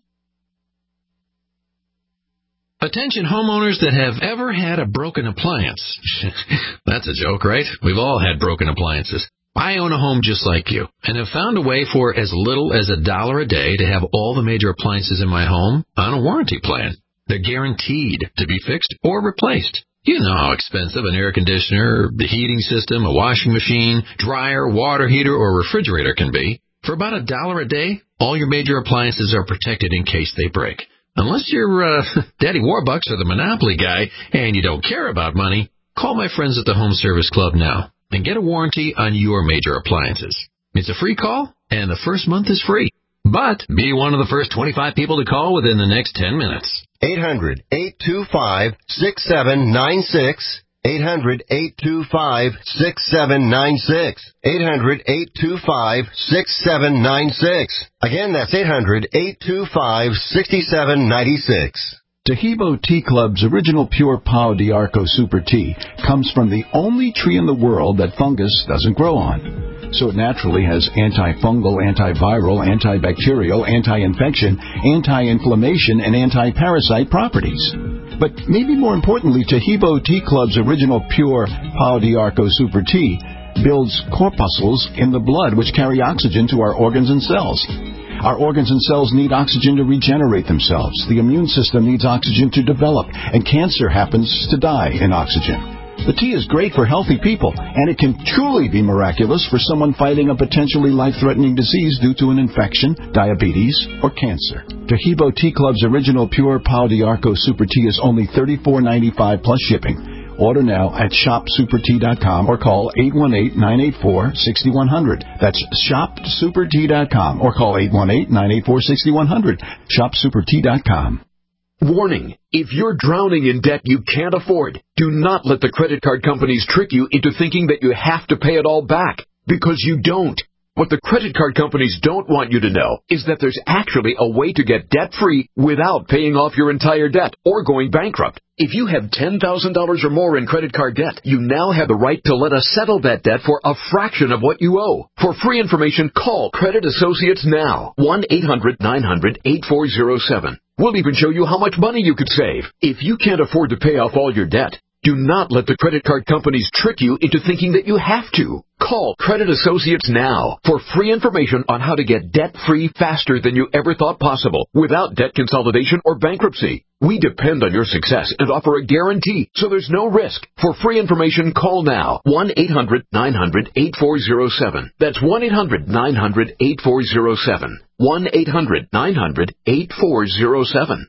Attention homeowners that have ever had a broken appliance. That's a joke, right? We've all had broken appliances. I own a home just like you and have found a way for as little as a dollar a day to have all the major appliances in my home on a warranty plan. They're guaranteed to be fixed or replaced. You know how expensive an air conditioner, the heating system, a washing machine, dryer, water heater, or refrigerator can be. For about a dollar a day, all your major appliances are protected in case they break. Unless you're uh, Daddy Warbucks or the Monopoly guy and you don't care about money, call my friends at the Home Service Club now and get a warranty on your major appliances. It's a free call, and the first month is free. But be one of the first twenty-five people to call within the next ten minutes. eight hundred, eight two five, six seven nine six. eight hundred, eight two five, six seven nine six. eight hundred, eight two five, six seven nine six. Again, that's eight hundred, eight two five, six seven nine six. Tahibo Tea Club's original pure Pau d'Arco Super Tea comes from the only tree in the world that fungus doesn't grow on. So it naturally has antifungal, antiviral, antibacterial, anti-infection, anti-inflammation, and anti-parasite properties. But maybe more importantly, Tahibo Tea Club's original pure Pau d'Arco Super Tea builds corpuscles in the blood which carry oxygen to our organs and cells. Our organs and cells need oxygen to regenerate themselves. The immune system needs oxygen to develop, and cancer happens to die in oxygen. The tea is great for healthy people, and it can truly be miraculous for someone fighting a potentially life-threatening disease due to an infection, diabetes, or cancer. Tahibo Tea Club's original pure Pau d'Arco Super Tea is only thirty-four ninety-five plus shipping. Order now at shop super tea dot com or call eight one eight, nine eight four, six one zero zero. That's shop super tea dot com or call eight one eight, nine eight four, six one zero zero. shop super tea dot com. Warning, if you're drowning in debt you can't afford, do not let the credit card companies trick you into thinking that you have to pay it all back, because you don't. What the credit card companies don't want you to know is that there's actually a way to get debt-free without paying off your entire debt or going bankrupt. If you have ten thousand dollars or more in credit card debt, you now have the right to let us settle that debt for a fraction of what you owe. For free information, call Credit Associates now. one eight hundred, nine hundred, eight four zero seven. We'll even show you how much money you could save. If you can't afford to pay off all your debt, do not let the credit card companies trick you into thinking that you have to. Call Credit Associates now for free information on how to get debt-free faster than you ever thought possible without debt consolidation or bankruptcy. We depend on your success and offer a guarantee, so there's no risk. For free information, call now. one eight hundred, nine hundred, eight four zero seven. That's one eight hundred, nine hundred, eight four zero seven. one eight hundred, nine hundred, eight four zero seven.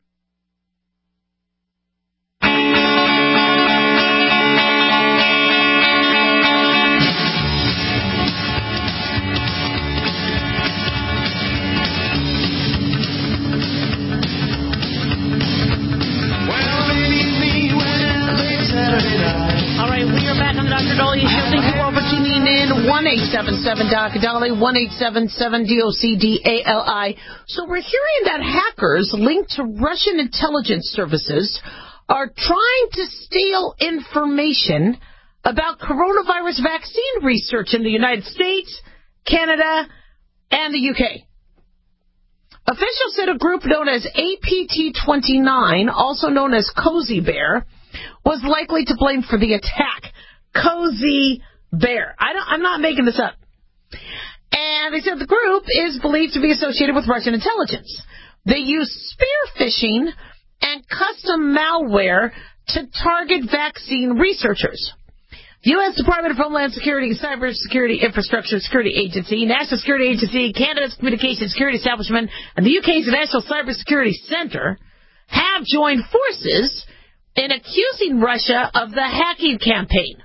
Doctor Dahlia Show. Thank you all for tuning in. one eight seven seven D O C Dahlia, one eight seven seven D O C D A L I. So we're hearing that hackers linked to Russian intelligence services are trying to steal information about coronavirus vaccine research in the United States, Canada, and the U K. Officials said a group known as A P T twenty-nine, also known as Cozy Bear, was likely to blame for the attack. Cozy Bear. I don't, I'm not making this up. And they said the group is believed to be associated with Russian intelligence. They use spear phishing and custom malware to target vaccine researchers. The U S Department of Homeland Security, Cybersecurity Infrastructure Security Agency, National Security Agency, Canada's Communications Security Establishment, and the U K's National Cybersecurity Center have joined forces in accusing Russia of the hacking campaign.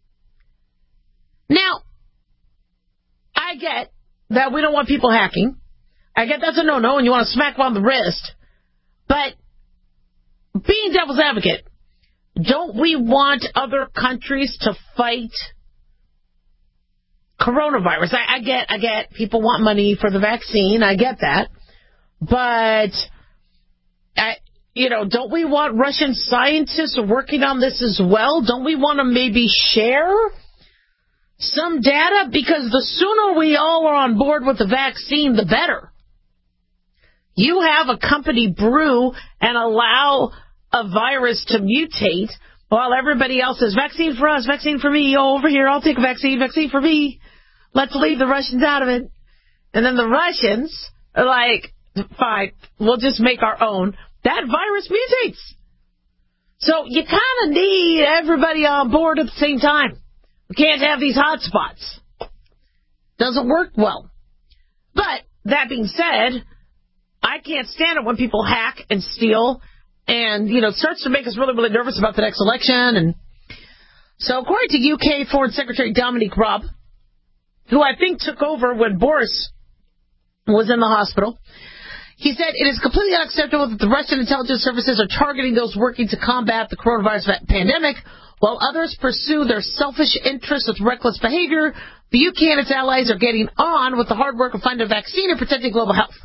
Now, I get that we don't want people hacking. I get that's a no-no and you want to smack them on the wrist. But being devil's advocate, don't we want other countries to fight coronavirus? I, I get, I get people want money for the vaccine. I get that. But, I, you know, don't we want Russian scientists working on this as well? Don't we want to maybe share some data? Because the sooner we all are on board with the vaccine, the better. You have a company brew and allow a virus to mutate while everybody else says, vaccine for us, vaccine for me, oh, over here, I'll take a vaccine, vaccine for me. Let's leave the Russians out of it. And then the Russians are like, fine, we'll just make our own. That virus mutates. So you kind of need everybody on board at the same time. We can't have these hot spots. Doesn't work well. But that being said, I can't stand it when people hack and steal, and, you know, it starts to make us really, really nervous about the next election. And so according to U K Foreign Secretary Dominic Raab, who I think took over when Boris was in the hospital, he said it is completely unacceptable that the Russian intelligence services are targeting those working to combat the coronavirus pandemic, while others pursue their selfish interests with reckless behavior. The U K and its allies are getting on with the hard work of finding a vaccine and protecting global health.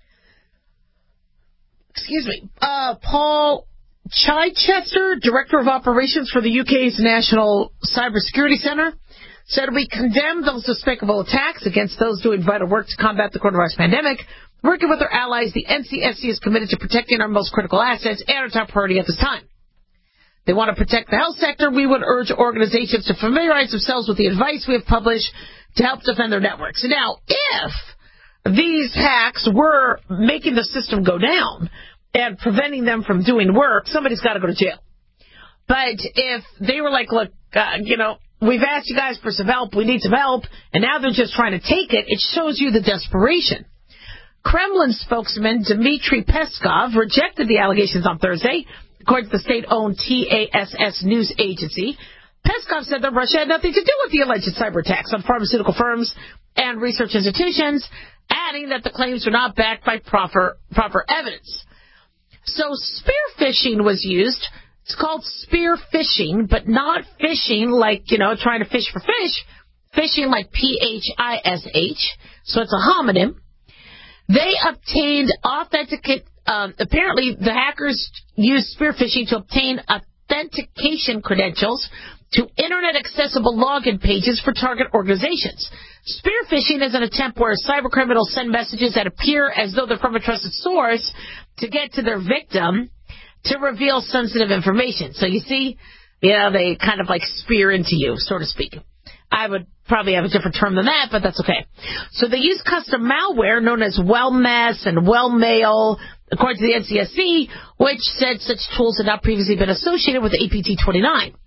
Excuse me. Uh, Paul Chichester, Director of Operations for the U K's National Cybersecurity Center, said we condemn those despicable attacks against those doing vital work to combat the coronavirus pandemic. Working with our allies, the N C S C is committed to protecting our most critical assets and our top priority at this time. They want to protect the health sector. We would urge organizations to familiarize themselves with the advice we have published to help defend their networks. Now, if these hacks were making the system go down and preventing them from doing work, somebody's got to go to jail. But if they were like, look, uh, you know, we've asked you guys for some help, we need some help, and now they're just trying to take it, it shows you the desperation. Kremlin spokesman Dmitry Peskov rejected the allegations on Thursday, according to the state-owned T A S S news agency. Peskov said that Russia had nothing to do with the alleged cyber attacks on pharmaceutical firms and research institutions, adding that the claims were not backed by proper proper evidence. So spear phishing was used. It's called spear phishing, but not fishing like, you know, trying to fish for fish. Phishing like P H I S H. So it's a homonym. They obtained authenticate. Um, apparently, the hackers used spear phishing to obtain authentication credentials to internet-accessible login pages for target organizations. Spear phishing is an attempt where cybercriminals send messages that appear as though they're from a trusted source to get to their victim to reveal sensitive information. So you see, you know, they kind of like spear into you, so to speak. I would probably have a different term than that, but that's okay. So they use custom malware known as Wellmess and Wellmail, according to the N C S C, which said such tools had not previously been associated with A P T twenty-nine.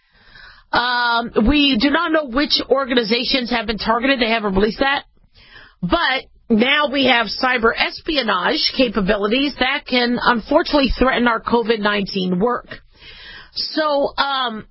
Um, we do not know which organizations have been targeted. They haven't released that. But now we have cyber espionage capabilities that can unfortunately threaten our COVID nineteen work. So, um,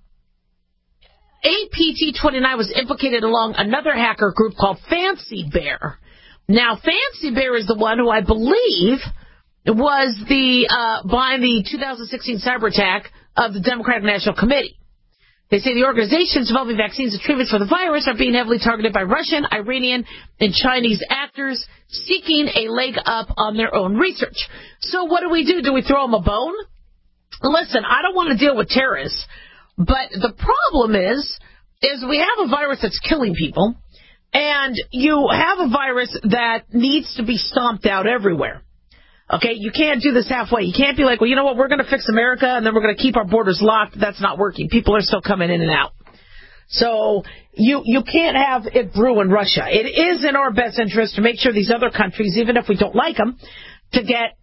A P T twenty-nine was implicated along another hacker group called Fancy Bear. Now, Fancy Bear is the one who I believe was the uh, behind the two thousand sixteen cyber attack of the Democratic National Committee. They say the organizations developing vaccines and treatments for the virus are being heavily targeted by Russian, Iranian, and Chinese actors seeking a leg up on their own research. So what do we do? Do we throw them a bone? Listen, I don't want to deal with terrorists, but the problem is, is we have a virus that's killing people, and you have a virus that needs to be stomped out everywhere. Okay, you can't do this halfway. You can't be like, well, you know what, we're going to fix America, and then we're going to keep our borders locked. That's not working. People are still coming in and out. So you you can't have it brew in Russia. It is in our best interest to make sure these other countries, even if we don't like them, to get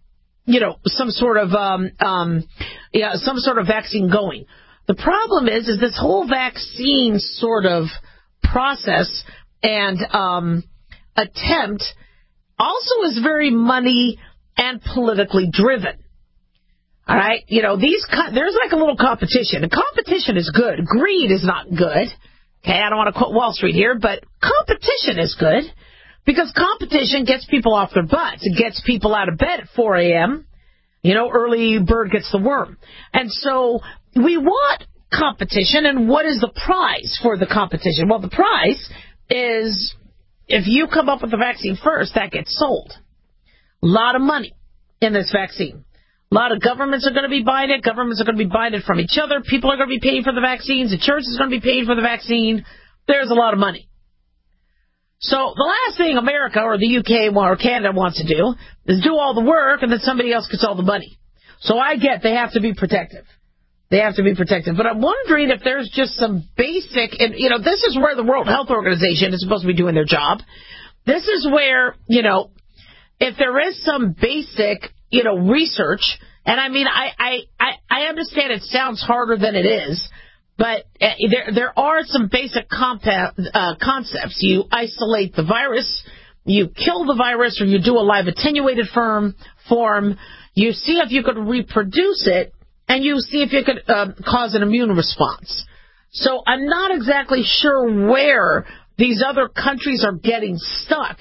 you know, some sort of, um, um, yeah, some sort of vaccine going. The problem is, is this whole vaccine sort of process and um, attempt also is very money and politically driven. All right, you know, these co- there's like a little competition. And competition is good. Greed is not good. Okay, I don't want to quote Wall Street here, but competition is good because competition gets people off their butts. It gets people out of bed at four a.m. You know, early bird gets the worm. And so we want competition, and what is the prize for the competition? Well, the prize is if you come up with the vaccine first, that gets sold. A lot of money in this vaccine. A lot of governments are going to be buying it. Governments are going to be buying it from each other. People are going to be paying for the vaccines. The church is going to be paying for the vaccine. There's a lot of money. So the last thing America or the U K or Canada wants to do is do all the work and then somebody else gets all the money. So I get they have to be protective. They have to be protective. But I'm wondering if there's just some basic, and you know, this is where the World Health Organization is supposed to be doing their job. This is where, you know, if there is some basic, you know, research, and I mean, I, I, I, I understand it sounds harder than it is, but uh, there there are some basic compa- uh, concepts. You isolate the virus, you kill the virus, or you do a live attenuated form, form. You see if you could reproduce it, and you see if you could uh, cause an immune response. So I'm not exactly sure where these other countries are getting stuck.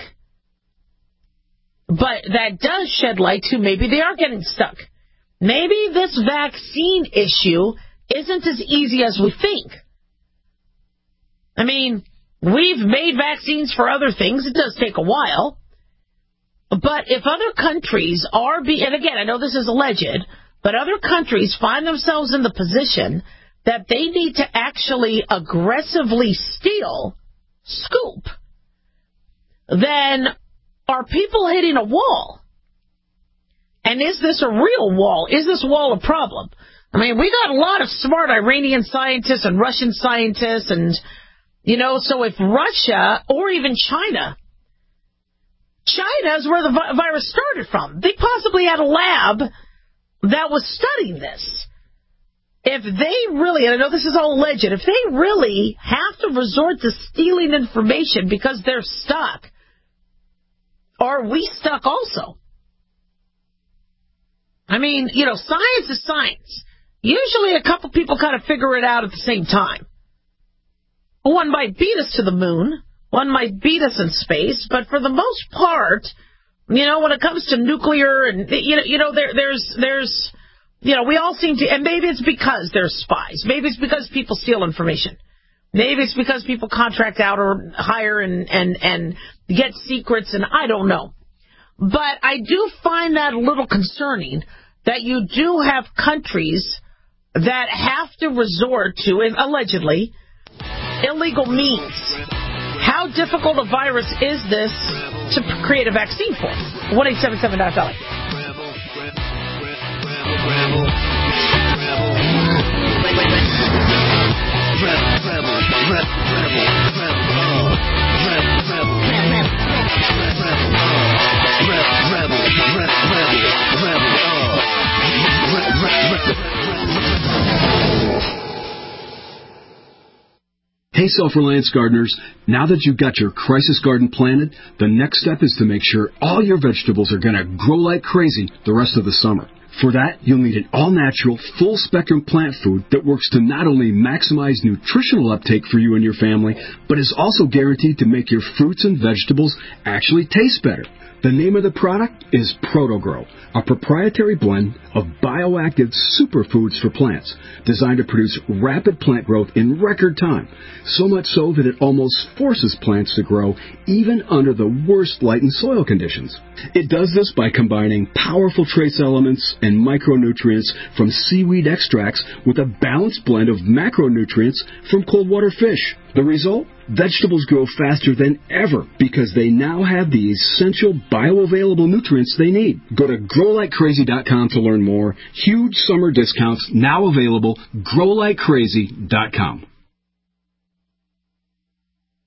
But that does shed light to maybe they are getting stuck. Maybe this vaccine issue isn't as easy as we think. I mean, we've made vaccines for other things. It does take a while. But if other countries are being, and again, I know this is alleged, but other countries find themselves in the position that they need to actually aggressively steal, scoop, then are people hitting a wall? And is this a real wall? Is this wall a problem? I mean, we got a lot of smart Iranian scientists and Russian scientists, and, you know, so if Russia or even China, China is where the vi- virus started from. They possibly had a lab that was studying this. If they really, and I know this is all alleged, if they really have to resort to stealing information because they're stuck, are we stuck also? I mean, you know, science is science. Usually a couple people kind of figure it out at the same time. One might beat us to the moon. One might beat us in space. But for the most part, you know, when it comes to nuclear and, you know, you know there, there's, there's, you know, we all seem to, and maybe it's because there's spies. Maybe it's because people steal information. Maybe it's because people contract out or hire and, and, and get secrets, and I don't know. But I do find that a little concerning that you do have countries that have to resort to, allegedly, illegal means. How difficult a virus is this to create a vaccine for? one eight seven seven dot dolly. Hey, Self-Reliance gardeners, now that you've got your crisis garden planted, the next step is to make sure all your vegetables are going to grow like crazy the rest of the summer. For that, you'll need an all-natural, full-spectrum plant food that works to not only maximize nutritional uptake for you and your family, but is also guaranteed to make your fruits and vegetables actually taste better. The name of the product is ProtoGrow, a proprietary blend of bioactive superfoods for plants, designed to produce rapid plant growth in record time, so much so that it almost forces plants to grow even under the worst light and soil conditions. It does this by combining powerful trace elements and micronutrients from seaweed extracts with a balanced blend of macronutrients from cold water fish. The result? Vegetables grow faster than ever because they now have the essential bioavailable nutrients they need. Go to grow like crazy dot com to learn more. Huge summer discounts now available. grow like crazy dot com.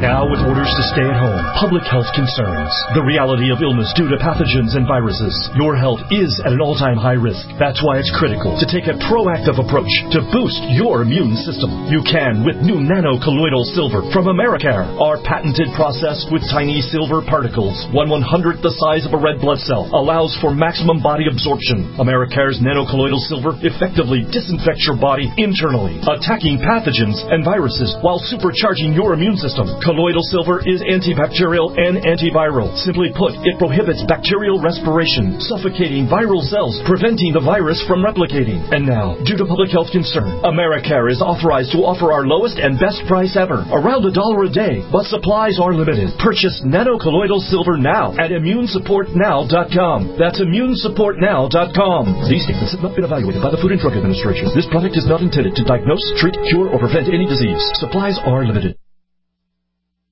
Now with orders to stay at home, public health concerns, the reality of illness due to pathogens and viruses, your health is at an all-time high risk. That's why it's critical to take a proactive approach to boost your immune system. You can with new nano-colloidal silver from Americare. Our patented process with tiny silver particles, one one-hundredth the size of a red blood cell, allows for maximum body absorption. Americare's nano-colloidal silver effectively disinfects your body internally, attacking pathogens and viruses while supercharging your immune system. Colloidal silver is antibacterial and antiviral. Simply put, it prohibits bacterial respiration, suffocating viral cells, preventing the virus from replicating. And now, due to public health concern, Americare is authorized to offer our lowest and best price ever, around a dollar a day, but supplies are limited. Purchase nano-colloidal silver now at immune support now dot com. That's immune support now dot com. These statements have not been evaluated by the Food and Drug Administration. This product is not intended to diagnose, treat, cure, or prevent any disease. Supplies are limited.